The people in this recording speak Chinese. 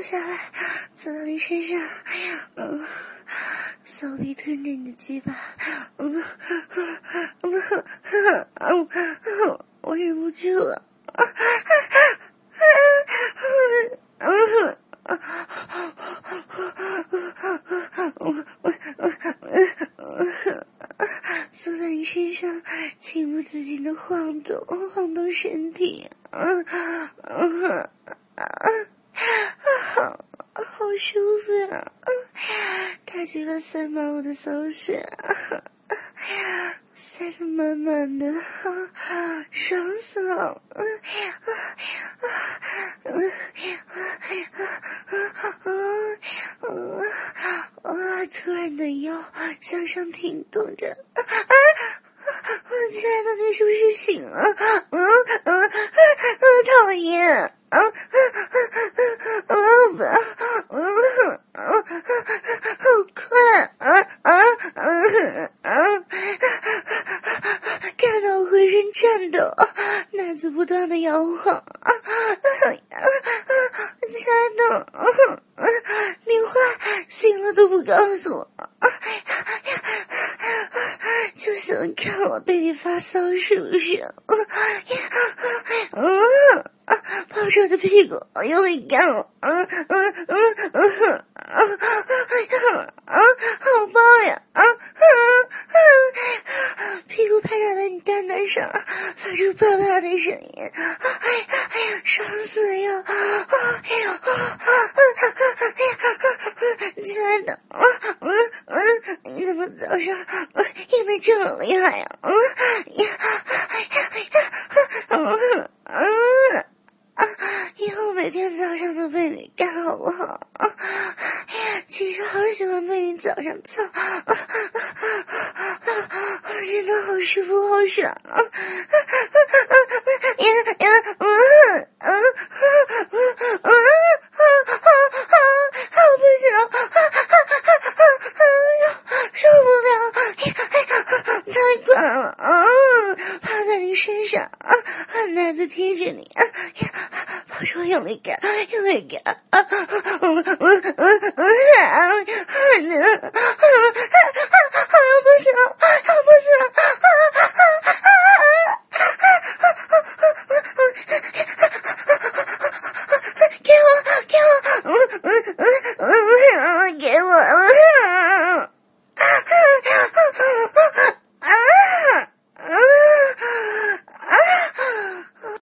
下来，走到你身上，小臂吞着你的鸡巴，我忍不住了，坐在你身上，情不自禁的晃动身体，好舒服啊！大鸡巴塞满我的骚穴，塞得满满的，爽死了！突然的腰向上挺动着，亲爱的，你是不是醒了？讨厌！好快！看到我浑身颤抖，奶子不断的摇晃。亲爱的，你话醒了都不告诉我，就喜欢看我对你发骚，是不是？抱着我的屁股用力干我，好棒呀！屁股拍打在你蛋蛋上，发出啪啪的声音，爽死呀！亲爱的，你怎么早上硬得这么厉害呀？以后每天早上都被你干好不好？其实好喜欢被你早上操，真的好舒服好爽。不行，受不了，太快了，趴在你身上，奶子贴着你，抱着我用力干，不行，